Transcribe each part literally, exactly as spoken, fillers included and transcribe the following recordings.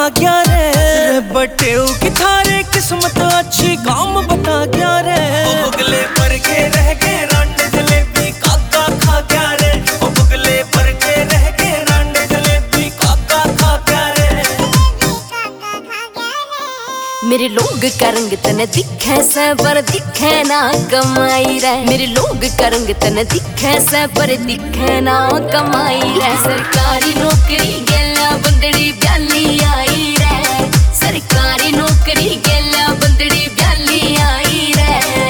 गया रे, बटेऊ की थारे किस्मत अच्छी काम बता गया रे। बुगले पर के रह के रांडे जलेबी काका खा गया रे, ओ बुगले पर के रह के रांडे जलेबी काका खा गया रे। मेरे लोग का रंग तन दिखे से पर दिखे ना कमाई रे, मेरे लोग का रंग तन दिखे से पर दिखे ना कमाई रे। सरकारी नौकरी गेला बंदड़ी ब्याली आई रे, सरकारी नौकरी गेला बंदड़ी ब्याली आई रे।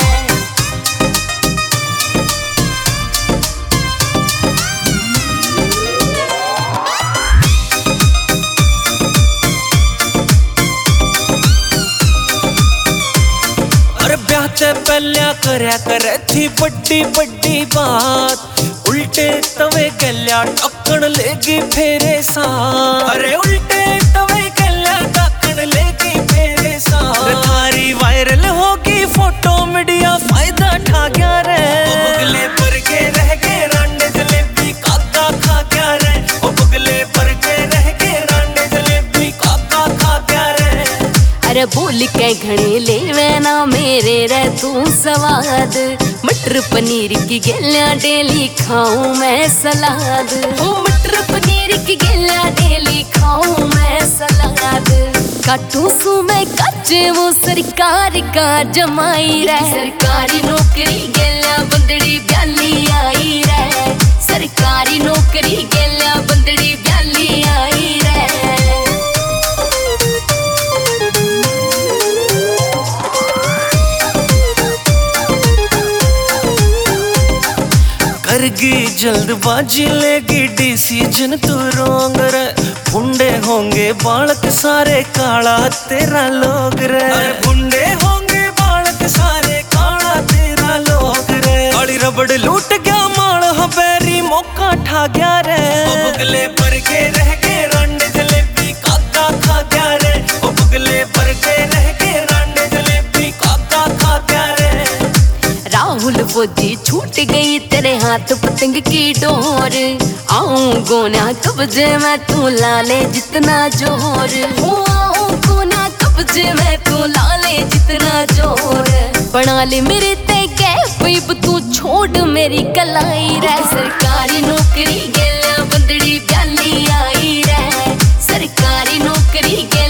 ब्याह पहल्या करया करे थी बड्डी बड्डी बात, उल्टे तवे गल्या टक्कन लेगी फेरे साथ। अरे उल्टे तवे गल्या टक्कन लेगी फेरे साथ। थारी वायरल होगी फोटो मीडिया फायदा ठा गया रे, बुगले पर के रह के रांडे जलेबी काका खा गया रे, ओ बुगले पर के रह के रांडे जलेबी काका खा गया रे। अरे बोल के घड़ी लेवे ना मेरे रे तू स्वाद, मटर पनीर की गेला डेली खाऊं मैं सलाद। ओ मटर पनीर की गेला डेली खाऊं मैं सलाद। काटू सू मैं कच्चे वो सरकार का जमाई रे, सरकारी नौकरी गेला बंदड़ी ब्याली आई रे, सरकारी नौकरी गेला बंदड़ी ब्याली आई रे। करगी जल्दबाजी लेगी डिसीजन तू रोंग रे, बुंडे होंगे बालक सारे काला तेरा लोग रे। बुंडे होंगे बालक सारे काला तेरा लोग रे। काली रबड़ लूट गया माल हबेरी मौका ठा गया रे, बुगले पर के रह के रांडे जलेबी काका खा गया रे, ओ बुगले पर के रह के रांडे जलेबी काका खा गया रे। राहुल फौजी छूट गई तेरे हाथ पतंग की डोर, आऊं गोना कब्जे में तू लाले जितना जोर। आऊं गोना कब्जे में तू लाले जितना जोर। बना ले मेरे ते गैप तू छोड़ मेरी कलाई रे, सरकारी नौकरी गेला बंदड़ी ब्याली आई रे, सरकारी नौकरी